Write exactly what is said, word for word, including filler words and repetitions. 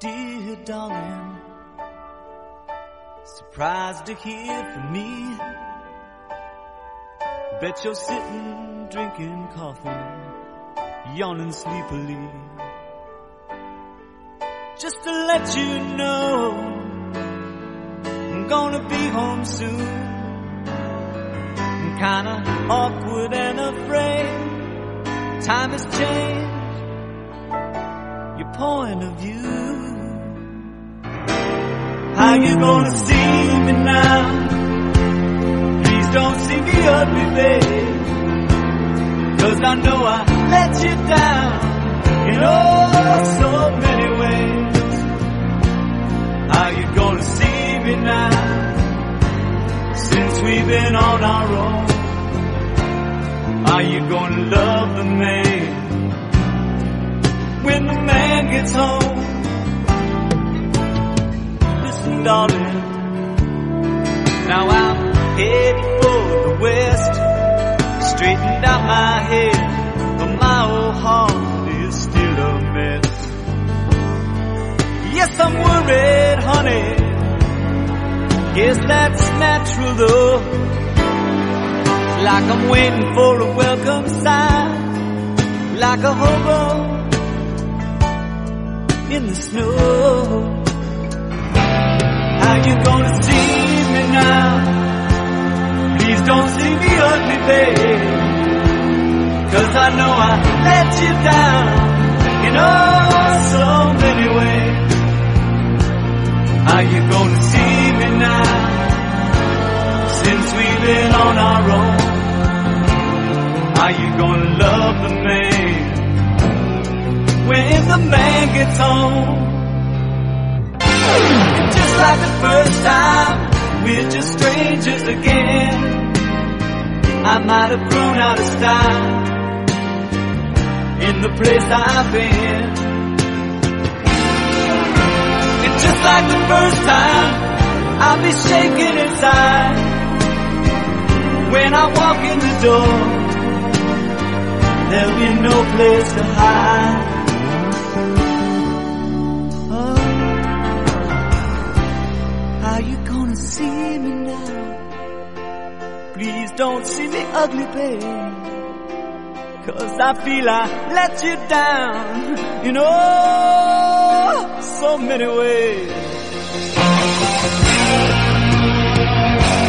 Dear darling, surprised to hear from me. Bet you're sitting, drinking coffee, yawning sleepily. Just to let you know, I'm gonna be home soon. I'm kinda awkward and afraid. Time has changed your point of view. How you gonna see me now? Please don't see me ugly, babe, 'cause I know I let you down in oh so many ways. How you gonna see me now? Since we've been on our own, are you gonna love the man when the man gets home? Darling, now I'm headed for the west, straightened out my head, but my old heart is still a mess. Yes, I'm worried, honey, guess that's natural though. It's like I'm waiting for a welcome sign, like a hobo in the snow. How you gonna see me now? Please don't see me ugly, babe, 'cause I know I let you down in oh so many ways. How you gonna see me now? Since we've been on our own, are you gonna love the man when the man gets home? Just like the first time, we're just strangers again. I might have grown out of style in the place I've been. And just like the first time, I'll be shaking inside when I walk in the door. There'll be no place to hide. How you gonna see me now? Please don't see me ugly, babe, 'cause I feel I let you down in oh so many ways.